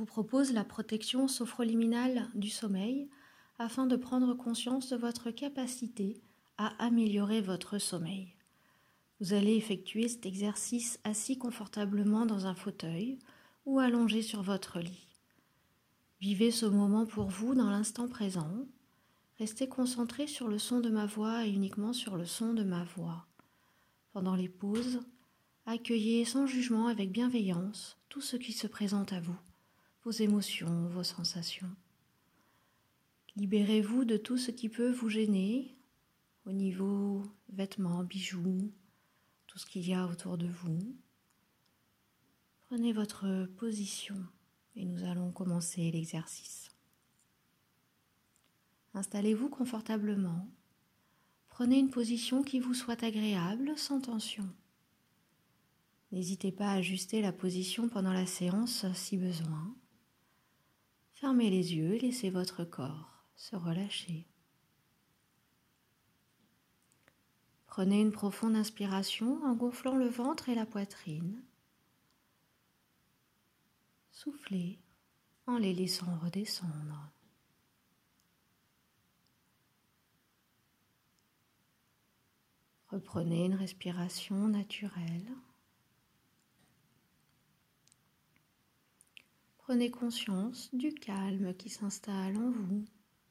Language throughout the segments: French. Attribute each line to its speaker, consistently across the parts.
Speaker 1: vous propose la protection sophroliminale du sommeil afin de prendre conscience de votre capacité à améliorer votre sommeil. Vous allez effectuer cet exercice assis confortablement dans un fauteuil ou allongé sur votre lit. Vivez ce moment pour vous dans l'instant présent. Restez concentré sur le son de ma voix et uniquement sur le son de ma voix. Pendant les pauses, accueillez sans jugement avec bienveillance tout ce qui se présente à vous, vos émotions, vos sensations. Libérez-vous de tout ce qui peut vous gêner au niveau vêtements, bijoux, tout ce qu'il y a autour de vous. Prenez votre position et nous allons commencer l'exercice. Installez-vous confortablement. Prenez une position qui vous soit agréable, sans tension. N'hésitez pas à ajuster la position pendant la séance si besoin. Fermez les yeux et laissez votre corps se relâcher. Prenez une profonde inspiration en gonflant le ventre et la poitrine. Soufflez en les laissant redescendre. Reprenez une respiration naturelle. Prenez conscience du calme qui s'installe en vous.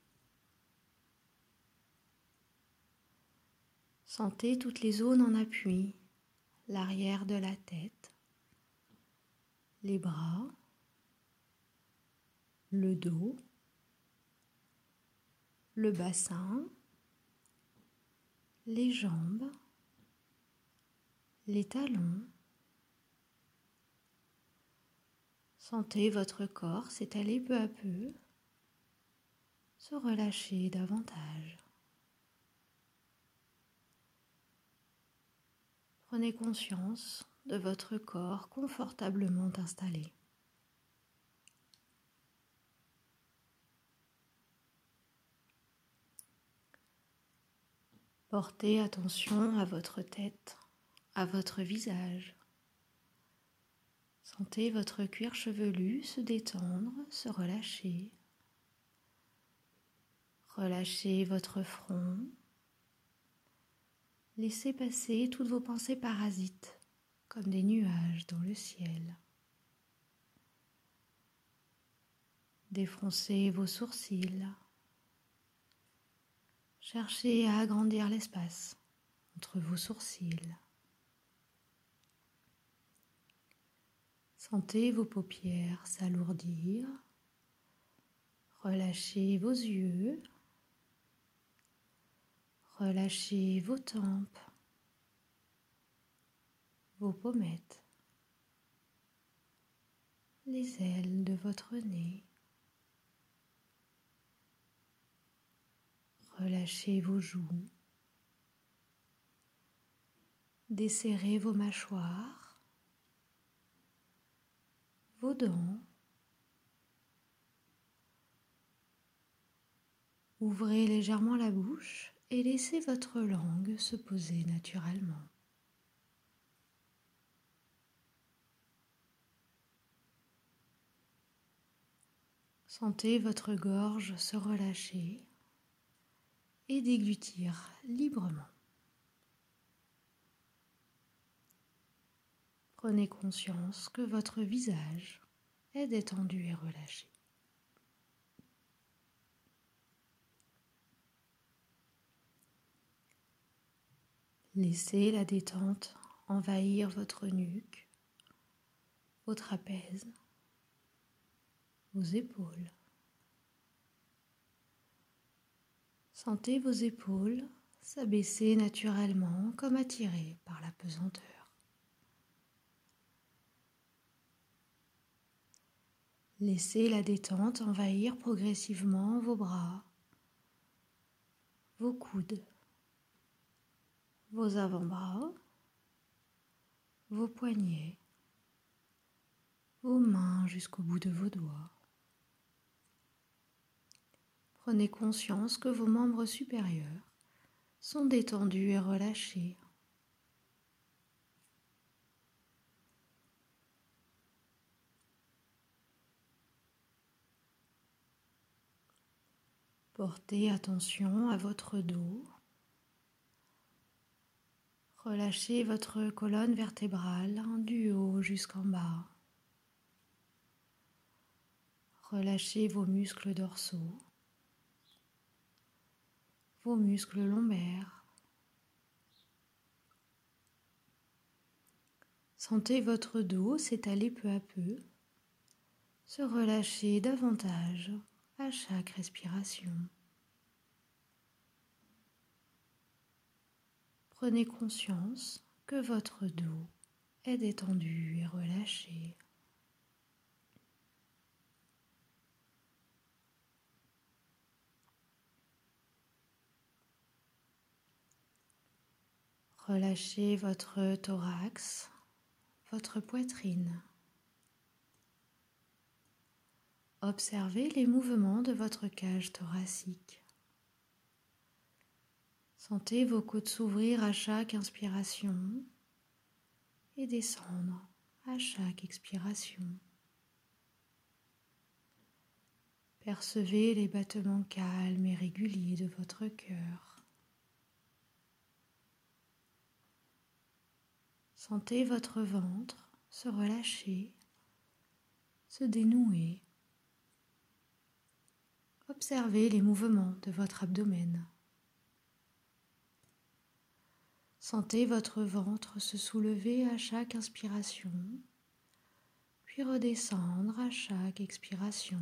Speaker 1: Sentez toutes les zones en appui, l'arrière de la tête, les bras, le dos, le bassin, les jambes, les talons. Sentez votre corps s'étaler peu à peu, se relâcher davantage. Prenez conscience de votre corps confortablement installé. Portez attention à votre tête, à votre visage. Sentez votre cuir chevelu se détendre, se relâcher. Relâchez votre front. Laissez passer toutes vos pensées parasites, comme des nuages dans le ciel. Défroncez vos sourcils. Cherchez à agrandir l'espace entre vos sourcils. Sentez vos paupières s'alourdir. Relâchez vos yeux. Relâchez vos tempes, vos pommettes, les ailes de votre nez. Relâchez vos joues. Desserrez vos mâchoires, vos dents. Ouvrez légèrement la bouche et laissez votre langue se poser naturellement. Sentez votre gorge se relâcher et déglutir librement. Prenez conscience que votre visage est détendu et relâché. Laissez la détente envahir votre nuque, vos trapèzes, vos épaules. Sentez vos épaules s'abaisser naturellement comme attirées par la pesanteur. Laissez la détente envahir progressivement vos bras, vos coudes, vos avant-bras, vos poignets, vos mains jusqu'au bout de vos doigts. Prenez conscience que vos membres supérieurs sont détendus et relâchés. Portez attention à votre dos. Relâchez votre colonne vertébrale du haut jusqu'en bas. Relâchez vos muscles dorsaux, vos muscles lombaires. Sentez votre dos s'étaler peu à peu, se relâcher davantage à chaque respiration. Prenez conscience que votre dos est détendu et relâché. Relâchez votre thorax, votre poitrine. Observez les mouvements de votre cage thoracique. Sentez vos côtes s'ouvrir à chaque inspiration et descendre à chaque expiration. Percevez les battements calmes et réguliers de votre cœur. Sentez votre ventre se relâcher, se dénouer. Observez les mouvements de votre abdomen. Sentez votre ventre se soulever à chaque inspiration, puis redescendre à chaque expiration.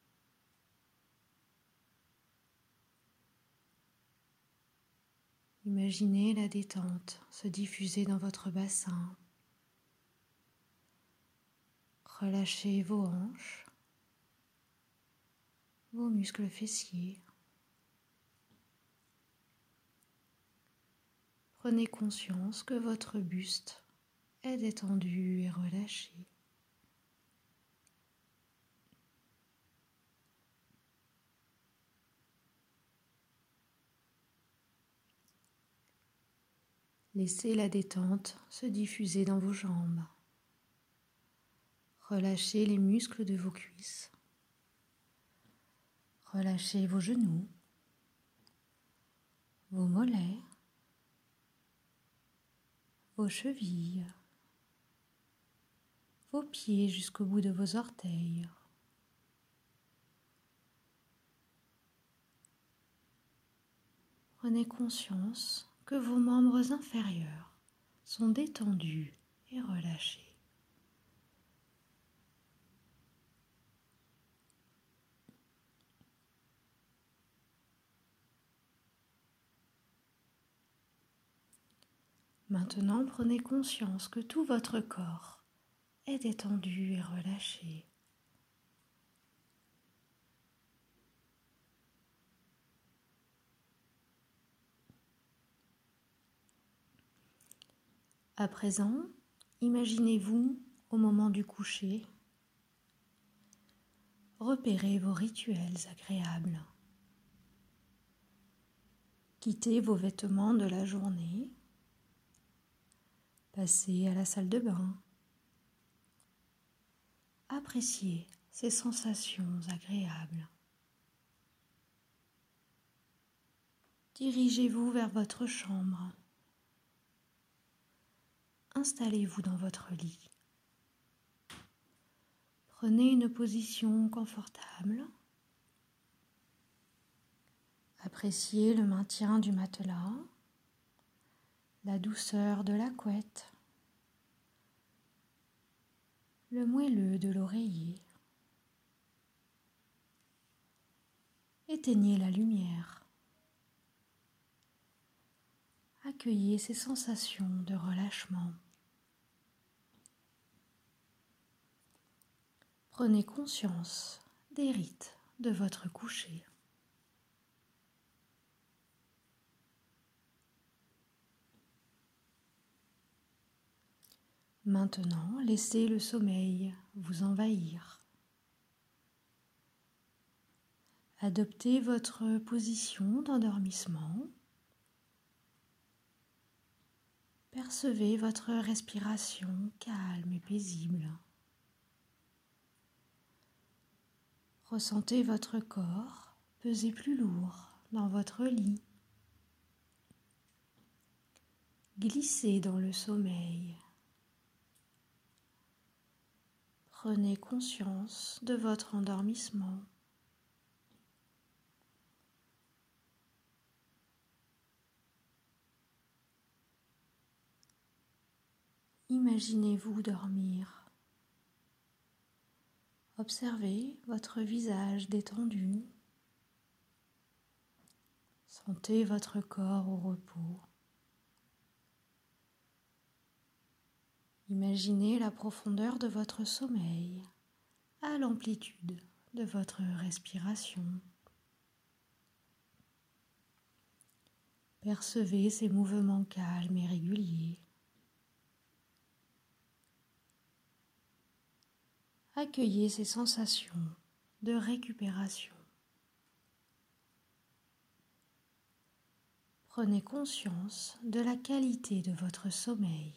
Speaker 1: Imaginez la détente se diffuser dans votre bassin. Relâchez vos hanches, vos muscles fessiers. Prenez conscience que votre buste est détendu et relâché. Laissez la détente se diffuser dans vos jambes. Relâchez les muscles de vos cuisses. Relâchez vos genoux, vos mollets, vos chevilles, vos pieds jusqu'au bout de vos orteils. Prenez conscience que vos membres inférieurs sont détendus et relâchés. Maintenant, prenez conscience que tout votre corps est détendu et relâché. À présent, imaginez-vous au moment du coucher. Repérez vos rituels agréables. Quittez vos vêtements de la journée. Passez à la salle de bain. Appréciez ces sensations agréables. Dirigez-vous vers votre chambre. Installez-vous dans votre lit. Prenez une position confortable. Appréciez le maintien du matelas, la douceur de la couette, le moelleux de l'oreiller. Éteignez la lumière. Accueillez ces sensations de relâchement. Prenez conscience des rites de votre coucher. Maintenant, laissez le sommeil vous envahir. Adoptez votre position d'endormissement. Percevez votre respiration calme et paisible. Ressentez votre corps Pesez plus lourd dans votre lit. Glissez dans le sommeil. Prenez conscience de votre endormissement. Imaginez-vous dormir. Observez votre visage détendu. Sentez votre corps au repos. Imaginez la profondeur de votre sommeil à l'amplitude de votre respiration. Percevez ces mouvements calmes et réguliers. Accueillez ces sensations de récupération. Prenez conscience de la qualité de votre sommeil.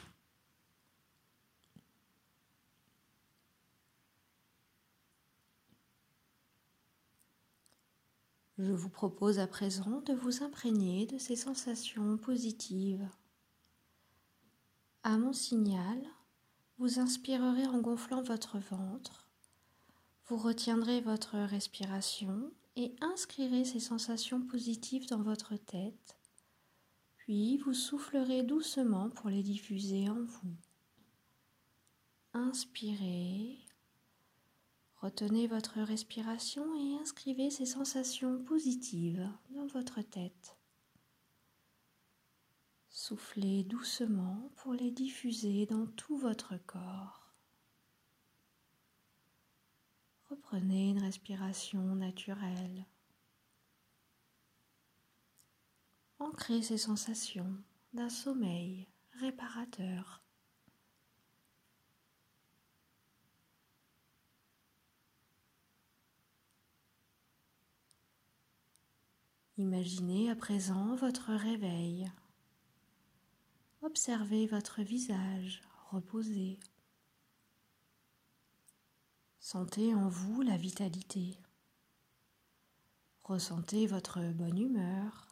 Speaker 1: Je vous propose à présent de vous imprégner de ces sensations positives. À mon signal, vous inspirerez en gonflant votre ventre, vous retiendrez votre respiration et inscrirez ces sensations positives dans votre tête, puis vous soufflerez doucement pour les diffuser en vous. Inspirez, retenez votre respiration et inscrivez ces sensations positives dans votre tête. Soufflez doucement pour les diffuser dans tout votre corps. Reprenez une respiration naturelle. Ancrez ces sensations d'un sommeil réparateur. Imaginez à présent votre réveil. Observez votre visage reposé. Sentez en vous la vitalité. Ressentez votre bonne humeur.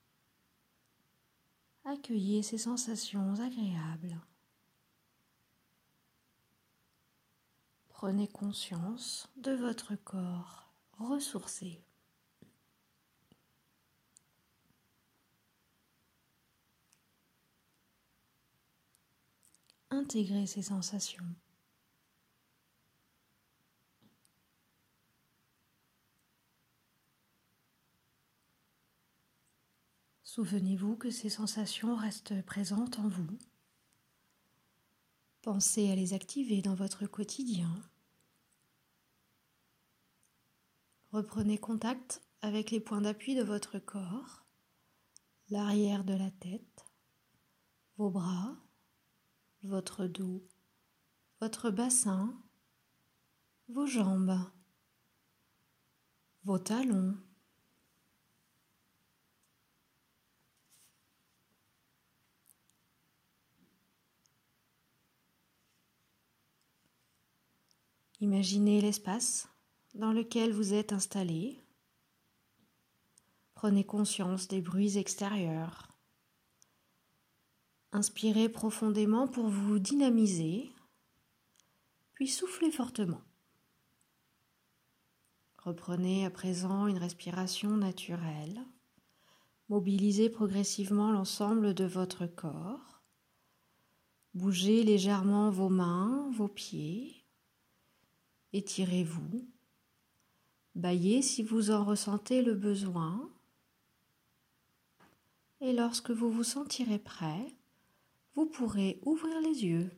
Speaker 1: Accueillez ces sensations agréables. Prenez conscience de votre corps ressourcé. Intégrez ces sensations. Souvenez-vous que ces sensations restent présentes en vous. Pensez à les activer dans votre quotidien. Reprenez contact avec les points d'appui de votre corps, l'arrière de la tête, vos bras, votre dos, votre bassin, vos jambes, vos talons. Imaginez l'espace dans lequel vous êtes installé. Prenez conscience des bruits extérieurs. Inspirez profondément pour vous dynamiser, puis soufflez fortement. Reprenez à présent une respiration naturelle. Mobilisez progressivement l'ensemble de votre corps. Bougez légèrement vos mains, vos pieds. Étirez-vous. Bâillez si vous en ressentez le besoin. Et lorsque vous vous sentirez prêt, vous pourrez ouvrir les yeux.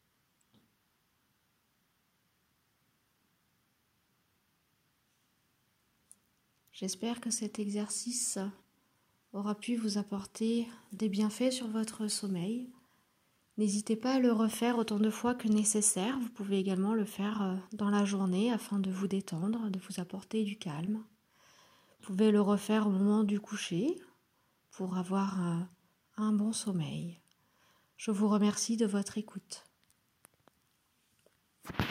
Speaker 1: J'espère que cet exercice aura pu vous apporter des bienfaits sur votre sommeil. N'hésitez pas à le refaire autant de fois que nécessaire. Vous pouvez également le faire dans la journée afin de vous détendre, de vous apporter du calme. Vous pouvez le refaire au moment du coucher pour avoir un bon sommeil. Je vous remercie de votre écoute.